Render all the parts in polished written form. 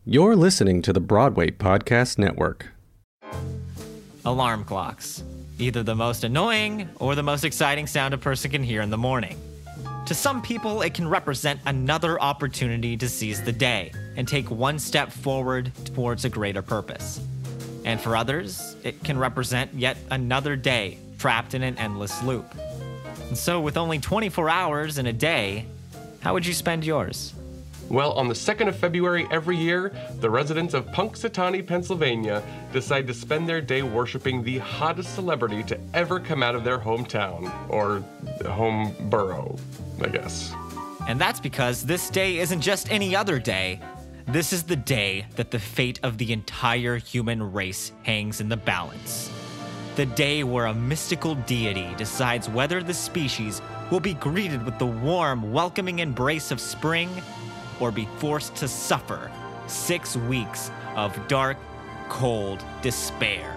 You're listening to the Broadway Podcast Network. Alarm clocks. Either the most annoying or the most exciting sound a person can hear in the morning. To some people, it can represent another opportunity to seize the day and take one step forward towards a greater purpose. And for others, it can represent yet another day trapped in an endless loop. And so with only 24 hours in a day, how would you spend yours? Well, on the 2nd of February every year, the residents of Punxsutawney, Pennsylvania, decide to spend their day worshiping the hottest celebrity to ever come out of their hometown, or home borough, I guess. And that's because this day isn't just any other day. This is the day that the fate of the entire human race hangs in the balance. The day where a mystical deity decides whether the species will be greeted with the warm, welcoming embrace of spring or be forced to suffer 6 weeks of dark, cold despair.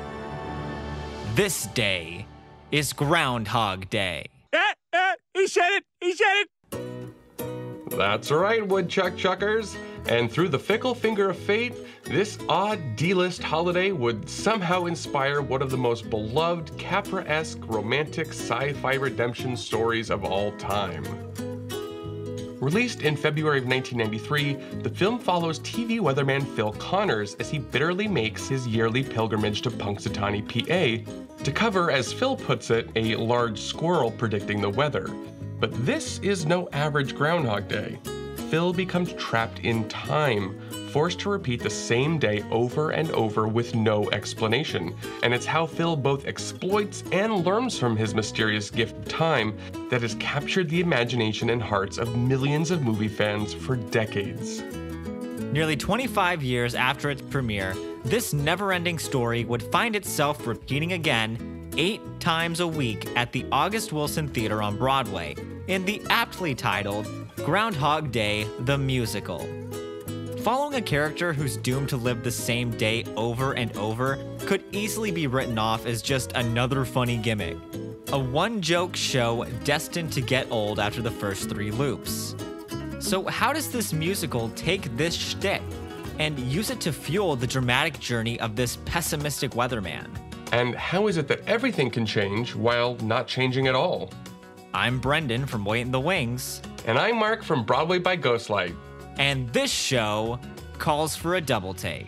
This day is Groundhog Day. He said it! That's right, woodchuck chuckers. And through the fickle finger of fate, this odd D-list holiday would somehow inspire one of the most beloved Capra-esque romantic sci-fi redemption stories of all time. Released in February of 1993, the film follows TV weatherman Phil Connors as he bitterly makes his yearly pilgrimage to Punxsutawney, PA, to cover, as Phil puts it, a large squirrel predicting the weather. But this is no average Groundhog Day. Phil becomes trapped in time, forced to repeat the same day over and over with no explanation. And it's how Phil both exploits and learns from his mysterious gift of time that has captured the imagination and hearts of millions of movie fans for decades. Nearly 25 years after its premiere, this never-ending story would find itself repeating again 8 times a week at the August Wilson Theater on Broadway in the aptly titled Groundhog Day, the Musical. Following a character who's doomed to live the same day over and over could easily be written off as just another funny gimmick. A one-joke show destined to get old after the first 3 loops. So how does this musical take this shtick and use it to fuel the dramatic journey of this pessimistic weatherman? And how is it that everything can change while not changing at all? I'm Brendan from Wait in the Wings. And I'm Mark from Broadway by Ghostlight. And this show calls for a double take.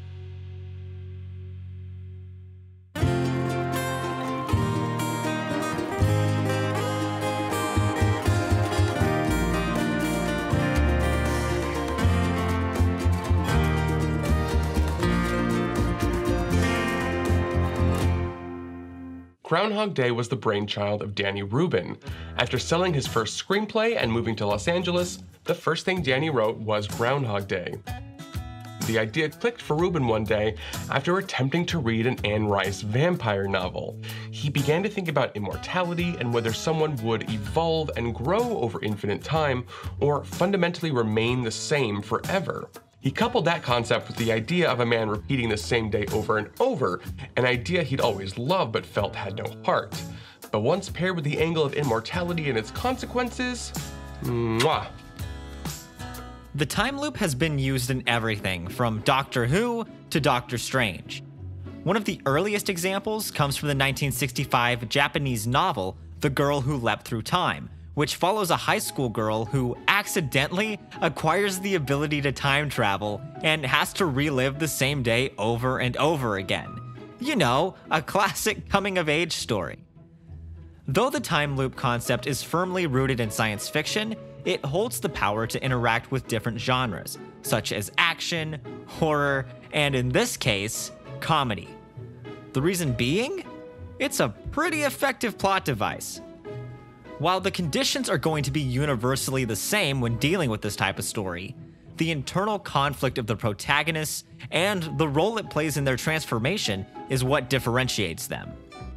Groundhog Day was the brainchild of Danny Rubin. After selling his first screenplay and moving to Los Angeles, the first thing Danny wrote was Groundhog Day. The idea clicked for Rubin one day after attempting to read an Anne Rice vampire novel. He began to think about immortality and whether someone would evolve and grow over infinite time or fundamentally remain the same forever. He coupled that concept with the idea of a man repeating the same day over and over, an idea he'd always loved but felt had no heart. But once paired with the angle of immortality and its consequences, mwah. The time loop has been used in everything from Doctor Who to Doctor Strange. One of the earliest examples comes from the 1965 Japanese novel The Girl Who Leapt Through Time, which follows a high school girl who accidentally acquires the ability to time travel and has to relive the same day over and over again. You know, a classic coming-of-age story. Though the time loop concept is firmly rooted in science fiction, it holds the power to interact with different genres, such as action, horror, and in this case, comedy. The reason being? It's a pretty effective plot device. While the conditions are going to be universally the same when dealing with this type of story, the internal conflict of the protagonists and the role it plays in their transformation is what differentiates them.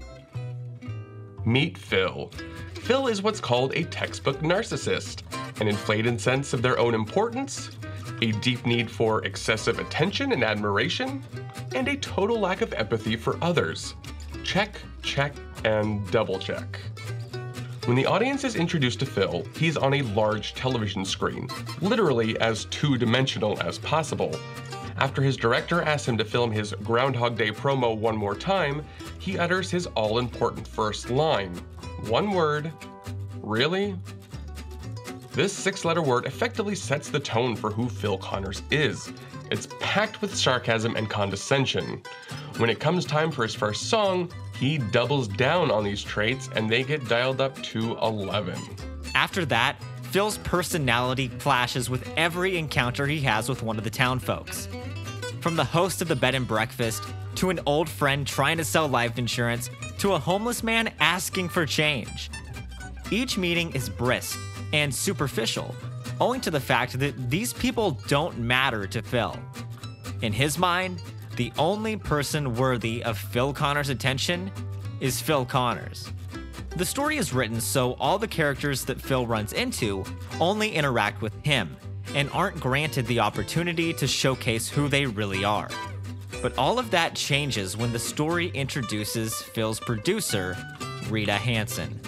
Meet Phil. Phil is what's called a textbook narcissist, an inflated sense of their own importance, a deep need for excessive attention and admiration, and a total lack of empathy for others. Check, check, and double check. When the audience is introduced to Phil, he's on a large television screen, literally as two-dimensional as possible. After his director asks him to film his Groundhog Day promo one more time, he utters his all-important first line. One word, really? This 6-letter word effectively sets the tone for who Phil Connors is. It's packed with sarcasm and condescension. When it comes time for his first song, he doubles down on these traits and they get dialed up to 11. After that, Phil's personality clashes with every encounter he has with one of the town folks. From the host of the bed and breakfast, to an old friend trying to sell life insurance, to a homeless man asking for change. Each meeting is brisk and superficial, owing to the fact that these people don't matter to Phil. In his mind, the only person worthy of Phil Connors' attention is Phil Connors. The story is written so all the characters that Phil runs into only interact with him and aren't granted the opportunity to showcase who they really are. But all of that changes when the story introduces Phil's producer, Rita Hanson.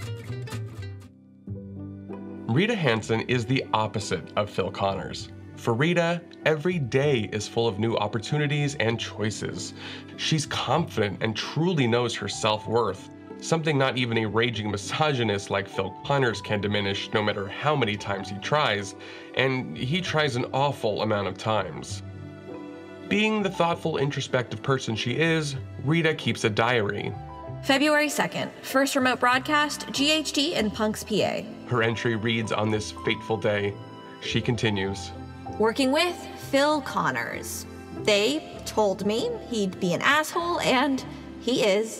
Rita Hanson is the opposite of Phil Connors. For Rita, every day is full of new opportunities and choices. She's confident and truly knows her self-worth, something not even a raging misogynist like Phil Connors can diminish no matter how many times he tries, and he tries an awful amount of times. Being the thoughtful, introspective person she is, Rita keeps a diary. February 2nd, first remote broadcast, GHD in Punks, PA. Her entry reads on this fateful day. She continues. Working with Phil Connors. They told me he'd be an asshole, and he is.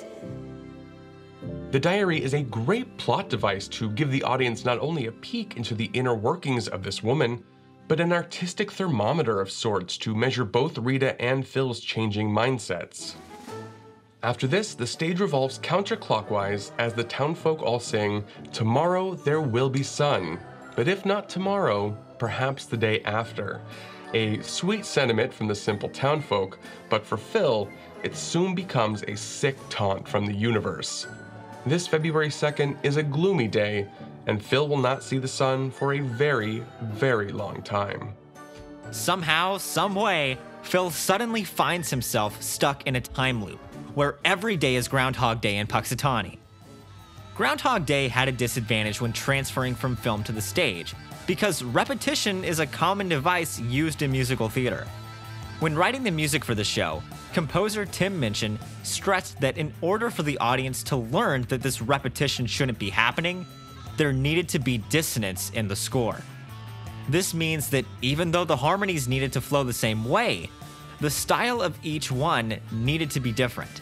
The diary is a great plot device to give the audience not only a peek into the inner workings of this woman, but an artistic thermometer of sorts to measure both Rita and Phil's changing mindsets. After this, the stage revolves counterclockwise as the townfolk all sing, "Tomorrow there will be sun, but if not tomorrow, perhaps the day after." A sweet sentiment from the simple townfolk, but for Phil, it soon becomes a sick taunt from the universe. This February 2nd is a gloomy day, and Phil will not see the sun for a very, very long time. Somehow, someway, Phil suddenly finds himself stuck in a time loop, where every day is Groundhog Day in Puxatawny. Groundhog Day had a disadvantage when transferring from film to the stage, because repetition is a common device used in musical theater. When writing the music for the show, composer Tim Minchin stressed that in order for the audience to learn that this repetition shouldn't be happening, there needed to be dissonance in the score. This means that even though the harmonies needed to flow the same way, the style of each one needed to be different.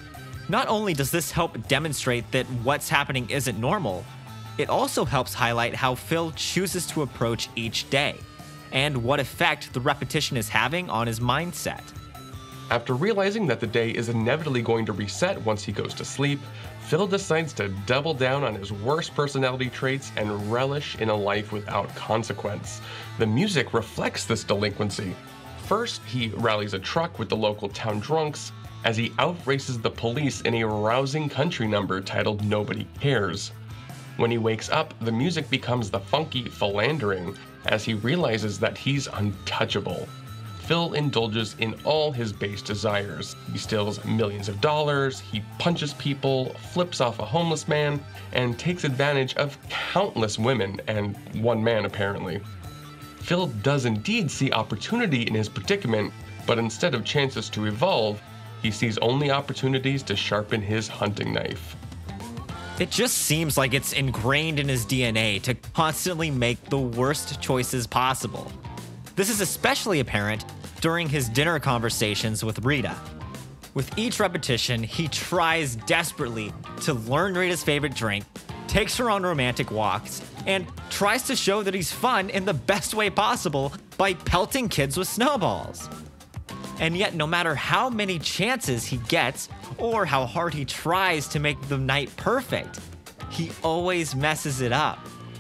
Not only does this help demonstrate that what's happening isn't normal, it also helps highlight how Phil chooses to approach each day, and what effect the repetition is having on his mindset. After realizing that the day is inevitably going to reset once he goes to sleep, Phil decides to double down on his worst personality traits and relish in a life without consequence. The music reflects this delinquency. First, he rallies a truck with the local town drunks as he outraces the police in a rousing country number titled Nobody Cares. When he wakes up, the music becomes the funky philandering as he realizes that he's untouchable. Phil indulges in all his base desires. He steals millions of dollars, he punches people, flips off a homeless man, and takes advantage of countless women and one man apparently. Phil does indeed see opportunity in his predicament, but instead of chances to evolve, he sees only opportunities to sharpen his hunting knife. It just seems like it's ingrained in his DNA to constantly make the worst choices possible. This is especially apparent during his dinner conversations with Rita. With each repetition, he tries desperately to learn Rita's favorite drink, takes her on romantic walks, and tries to show that he's fun in the best way possible by pelting kids with snowballs. And yet, no matter how many chances he gets, or how hard he tries to make the night perfect, he always messes it up.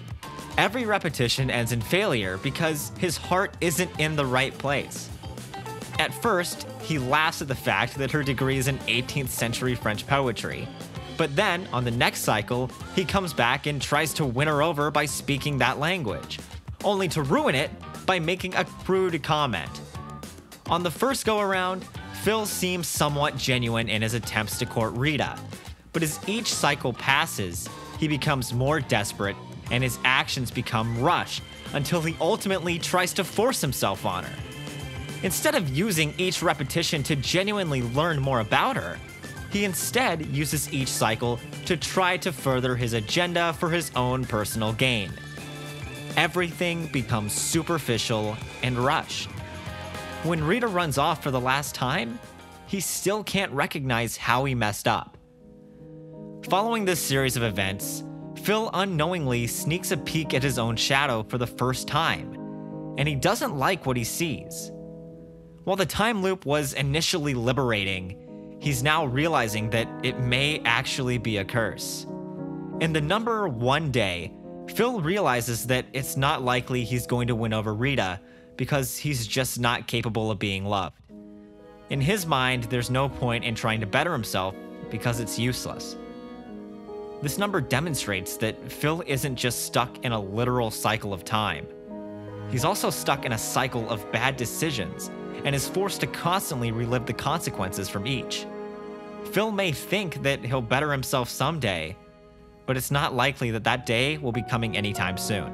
Every repetition ends in failure because his heart isn't in the right place. At first, he laughs at the fact that her degree is in 18th century French poetry. But then, on the next cycle, he comes back and tries to win her over by speaking that language, only to ruin it by making a crude comment. On the first go-around, Phil seems somewhat genuine in his attempts to court Rita, but as each cycle passes, he becomes more desperate and his actions become rushed until he ultimately tries to force himself on her. Instead of using each repetition to genuinely learn more about her, he instead uses each cycle to try to further his agenda for his own personal gain. Everything becomes superficial and rushed. When Rita runs off for the last time, he still can't recognize how he messed up. Following this series of events, Phil unknowingly sneaks a peek at his own shadow for the first time, and he doesn't like what he sees. While the time loop was initially liberating, he's now realizing that it may actually be a curse. In the number 1 day, Phil realizes that it's not likely he's going to win over Rita because he's just not capable of being loved. In his mind, there's no point in trying to better himself because it's useless. This number demonstrates that Phil isn't just stuck in a literal cycle of time. He's also stuck in a cycle of bad decisions and is forced to constantly relive the consequences from each. Phil may think that he'll better himself someday, but it's not likely that that day will be coming anytime soon.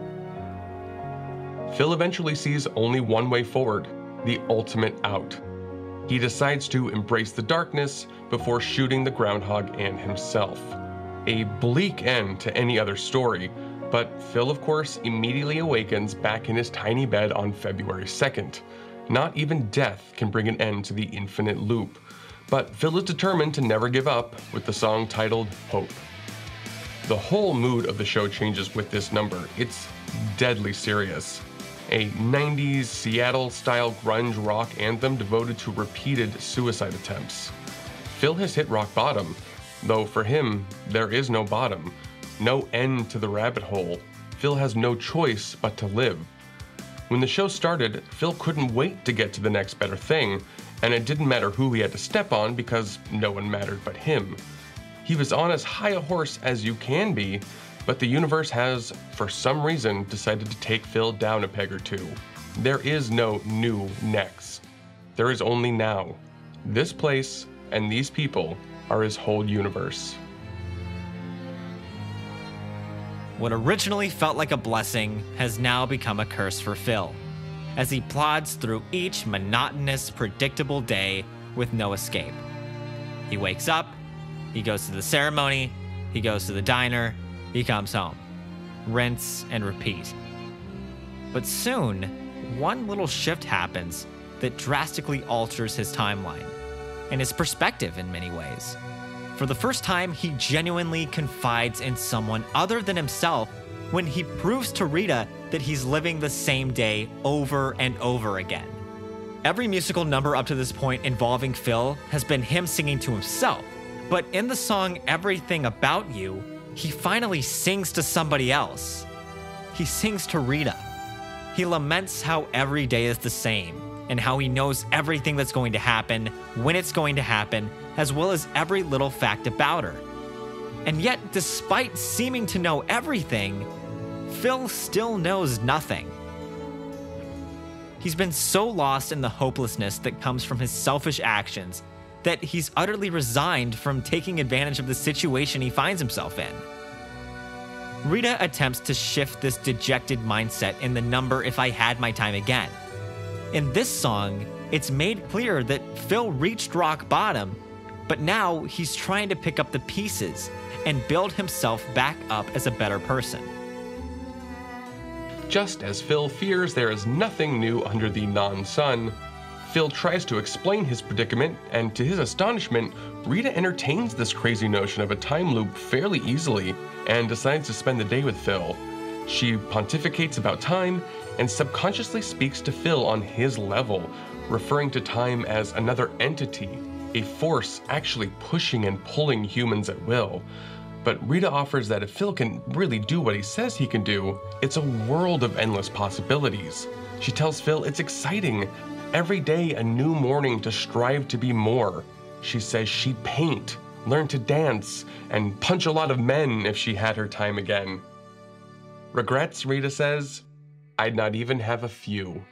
Phil eventually sees only one way forward, the ultimate out. He decides to embrace the darkness before shooting the groundhog and himself. A bleak end to any other story, but Phil, of course, immediately awakens back in his tiny bed on February 2nd. Not even death can bring an end to the infinite loop, but Phil is determined to never give up with the song titled Hope. The whole mood of the show changes with this number. It's deadly serious. A 90s Seattle-style grunge rock anthem devoted to repeated suicide attempts. Phil has hit rock bottom, though for him, there is no bottom, no end to the rabbit hole. Phil has no choice but to live. When the show started, Phil couldn't wait to get to the next better thing, and it didn't matter who he had to step on because no one mattered but him. He was on as high a horse as you can be, but the universe has, for some reason, decided to take Phil down a peg or two. There is no new next. There is only now. This place and these people are his whole universe. What originally felt like a blessing has now become a curse for Phil, as he plods through each monotonous, predictable day with no escape. He wakes up, he goes to the ceremony, he goes to the diner, he comes home. Rinse and repeat. But soon, one little shift happens that drastically alters his timeline, and his perspective in many ways. For the first time, he genuinely confides in someone other than himself when he proves to Rita that he's living the same day over and over again. Every musical number up to this point involving Phil has been him singing to himself, but in the song Everything About You, he finally sings to somebody else. He sings to Rita. He laments how every day is the same, and how he knows everything that's going to happen, when it's going to happen, as well as every little fact about her. And yet, despite seeming to know everything, Phil still knows nothing. He's been so lost in the hopelessness that comes from his selfish actions that he's utterly resigned from taking advantage of the situation he finds himself in. Rita attempts to shift this dejected mindset in the number If I Had My Time Again. In this song, it's made clear that Phil reached rock bottom, but now he's trying to pick up the pieces and build himself back up as a better person. Just as Phil fears there is nothing new under the non-sun, Phil tries to explain his predicament, and to his astonishment, Rita entertains this crazy notion of a time loop fairly easily and decides to spend the day with Phil. She pontificates about time and subconsciously speaks to Phil on his level, referring to time as another entity, a force actually pushing and pulling humans at will. But Rita offers that if Phil can really do what he says he can do, it's a world of endless possibilities. She tells Phil it's exciting. Every day a new morning to strive to be more. She says she'd paint learn to dance, and punch a lot of men if she had her time again. Regrets, Rita says, I'd not even have a few.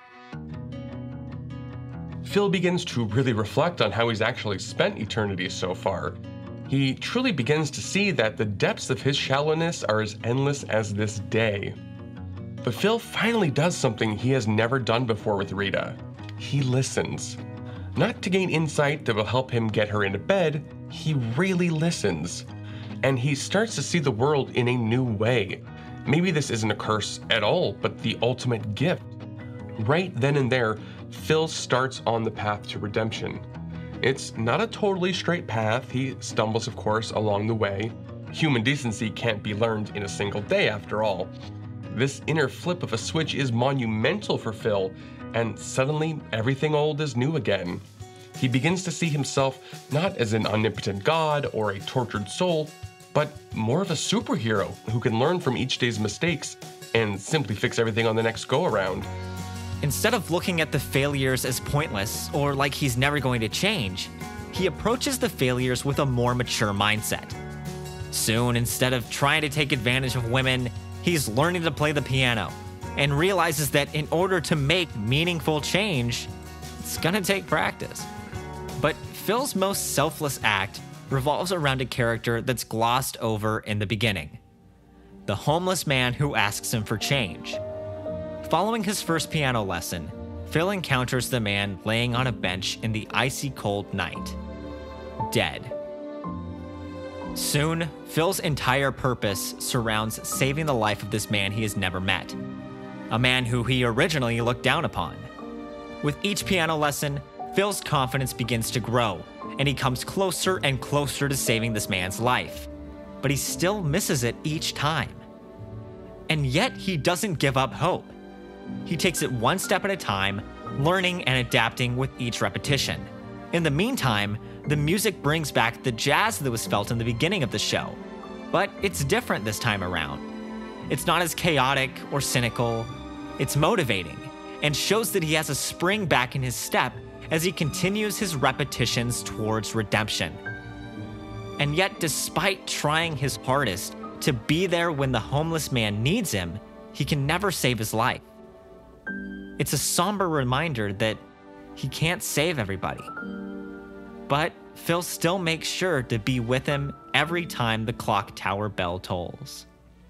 Phil begins to really reflect on how he's actually spent eternity so far. He truly begins to see that the depths of his shallowness are as endless as this day. But Phil finally does something he has never done before with Rita. He listens. Not to gain insight that will help him get her into bed, he really listens. And he starts to see the world in a new way. Maybe this isn't a curse at all, but the ultimate gift. Right then and there, Phil starts on the path to redemption. It's not a totally straight path. He stumbles, of course, along the way. Human decency can't be learned in a single day, after all. This inner flip of a switch is monumental for Phil, and suddenly everything old is new again. He begins to see himself not as an omnipotent god or a tortured soul, but more of a superhero who can learn from each day's mistakes and simply fix everything on the next go-around. Instead of looking at the failures as pointless or like he's never going to change, he approaches the failures with a more mature mindset. Soon, instead of trying to take advantage of women, he's learning to play the piano and realizes that in order to make meaningful change, it's gonna take practice. But Phil's most selfless act revolves around a character that's glossed over in the beginning: the homeless man who asks him for change. Following his first piano lesson, Phil encounters the man laying on a bench in the icy cold night, dead. Soon, Phil's entire purpose surrounds saving the life of this man he has never met, a man who he originally looked down upon. With each piano lesson, Phil's confidence begins to grow, and he comes closer and closer to saving this man's life. But he still misses it each time. And yet, he doesn't give up hope. He takes it one step at a time, learning and adapting with each repetition. In the meantime, the music brings back the jazz that was felt in the beginning of the show. But it's different this time around. It's not as chaotic or cynical. It's motivating, and shows that he has a spring back in his step as he continues his repetitions towards redemption. And yet, despite trying his hardest to be there when the homeless man needs him, he can never save his life. It's a somber reminder that he can't save everybody. But Phil still makes sure to be with him every time the clock tower bell tolls.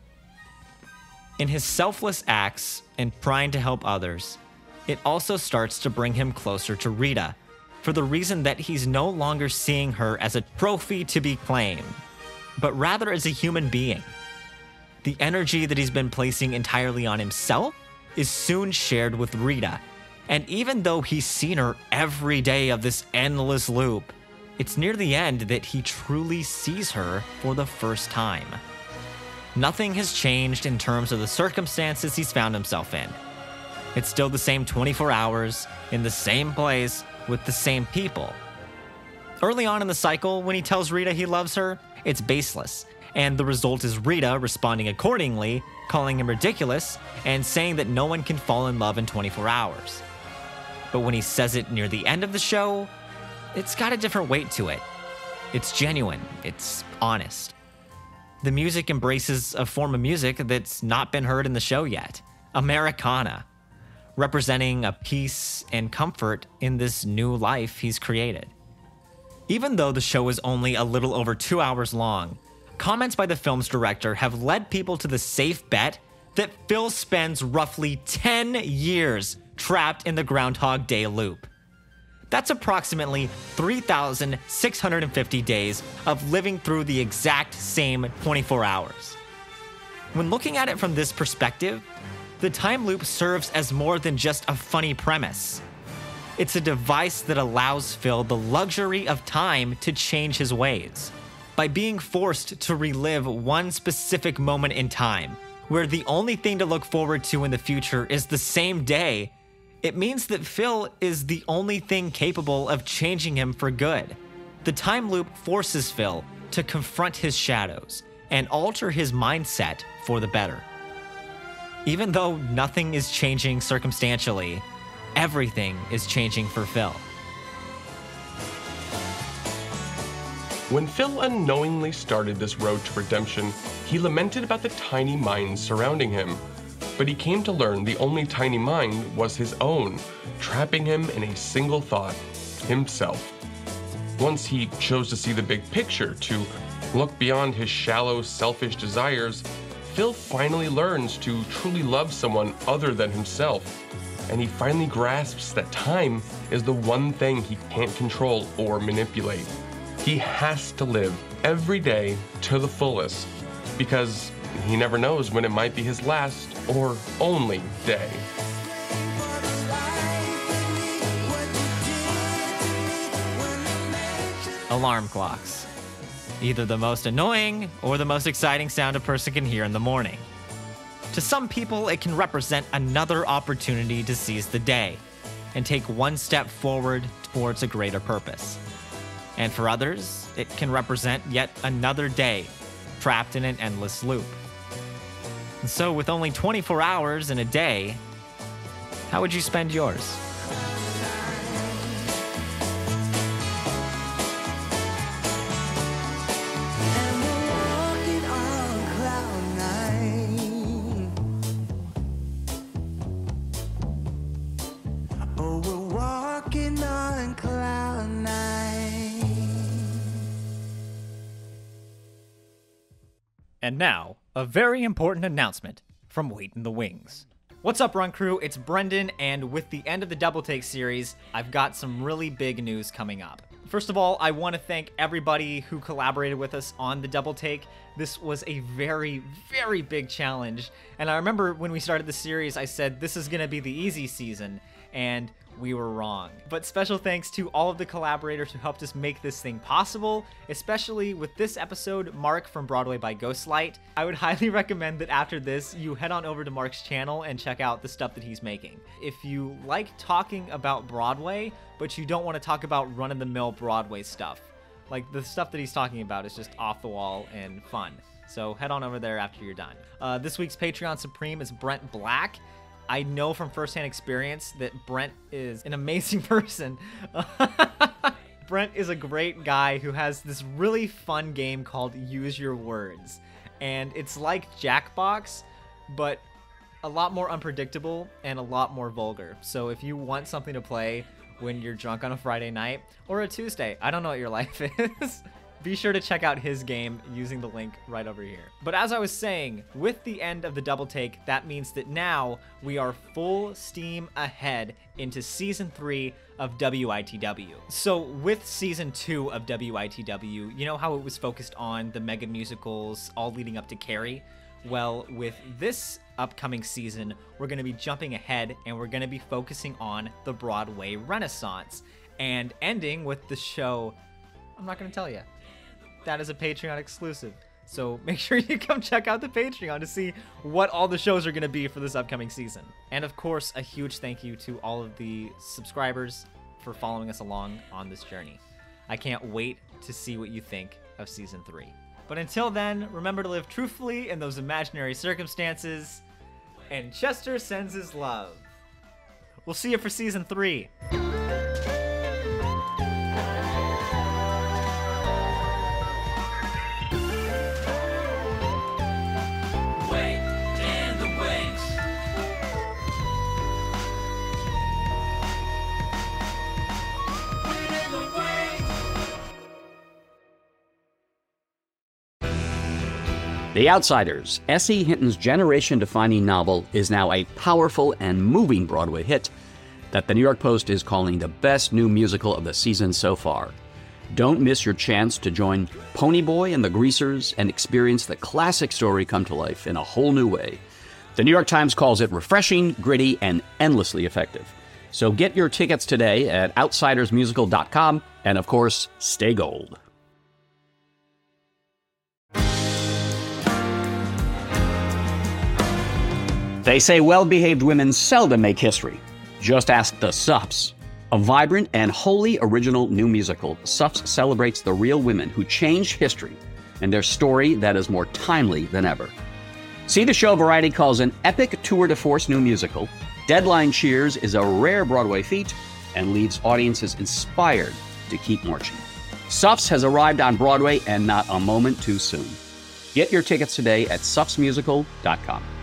In his selfless acts and trying to help others, it also starts to bring him closer to Rita, for the reason that he's no longer seeing her as a trophy to be claimed, but rather as a human being. The energy that he's been placing entirely on himself is soon shared with Rita, and even though he's seen her every day of this endless loop, it's near the end that he truly sees her for the first time. Nothing has changed in terms of the circumstances he's found himself in. It's still the same 24 hours, in the same place, with the same people. Early on in the cycle, when he tells Rita he loves her, it's baseless, and the result is Rita responding accordingly, calling him ridiculous, and saying that no one can fall in love in 24 hours. But when he says it near the end of the show, it's got a different weight to it. It's genuine, it's honest. The music embraces a form of music that's not been heard in the show yet, Americana, representing a peace and comfort in this new life he's created. Even though the show is only a little over 2 hours long, comments by the film's director have led people to the safe bet that Phil spends roughly 10 years trapped in the Groundhog Day loop. That's approximately 3,650 days of living through the exact same 24 hours. When looking at it from this perspective, the time loop serves as more than just a funny premise. It's a device that allows Phil the luxury of time to change his ways. By being forced to relive one specific moment in time, where the only thing to look forward to in the future is the same day, it means that Phil is the only thing capable of changing him for good. The time loop forces Phil to confront his shadows and alter his mindset for the better. Even though nothing is changing circumstantially, everything is changing for Phil. When Phil unknowingly started this road to redemption, he lamented about the tiny minds surrounding him. But he came to learn the only tiny mind was his own, trapping him in a single thought, himself. Once he chose to see the big picture, to look beyond his shallow, selfish desires, Phil finally learns to truly love someone other than himself. And he finally grasps that time is the one thing he can't control or manipulate. He has to live every day to the fullest, because he never knows when it might be his last or only day. Alarm clocks. Either the most annoying or the most exciting sound a person can hear in the morning. To some people, it can represent another opportunity to seize the day and take one step forward towards a greater purpose. And for others, it can represent yet another day trapped in an endless loop. And so with only 24 hours in a day, how would you spend yours? And now, a very important announcement from Wait in the Wings. What's up, Run Crew? It's Brendan, and with the end of the Double Take series, I've got some really big news coming up. First of all, I want to thank everybody who collaborated with us on the Double Take. This was a very, very big challenge, and I remember when we started the series, I said this is going to be the easy season, and we were wrong. But special thanks to all of the collaborators who helped us make this thing possible, especially with this episode, Mark from Broadway by Ghostlight. I would highly recommend that after this, you head on over to Mark's channel and check out the stuff that he's making. If you like talking about Broadway, but you don't want to talk about run-of-the-mill Broadway stuff, like the stuff that he's talking about is just off the wall and fun. So head on over there after you're done. This week's Patreon Supreme is Brent Black. I know from firsthand experience that Brent is an amazing person. Brent is a great guy who has this really fun game called Use Your Words. And it's like Jackbox, but a lot more unpredictable and a lot more vulgar. So if you want something to play when you're drunk on a Friday night or a Tuesday, I don't know what your life is, be sure to check out his game using the link right over here. But as I was saying, with the end of the Double Take, that means that now we are full steam ahead into Season 3 of WITW. So with Season 2 of WITW, you know how it was focused on the mega musicals all leading up to Carrie? Well, with this upcoming season, we're going to be jumping ahead and we're going to be focusing on the Broadway Renaissance and ending with the show I'm not going to tell you. That is a Patreon exclusive. So make sure you come check out the Patreon to see what all the shows are going to be for this upcoming season. And of course, a huge thank you to all of the subscribers for following us along on this journey. I can't wait to see what you think of Season 3. But until then, remember to live truthfully in those imaginary circumstances. And Chester sends his love. We'll see you for Season 3. The Outsiders, S.E. Hinton's generation-defining novel, is now a powerful and moving Broadway hit that the New York Post is calling the best new musical of the season so far. Don't miss your chance to join Ponyboy and the Greasers and experience the classic story come to life in a whole new way. The New York Times calls it refreshing, gritty, and endlessly effective. So get your tickets today at outsidersmusical.com, and of course, stay gold. They say well-behaved women seldom make history. Just ask the Suffs. A vibrant and wholly original new musical, Suffs celebrates the real women who changed history and their story that is more timely than ever. See the show Variety calls an epic tour de force new musical. Deadline cheers is a rare Broadway feat and leaves audiences inspired to keep marching. Suffs has arrived on Broadway, and not a moment too soon. Get your tickets today at suffsmusical.com.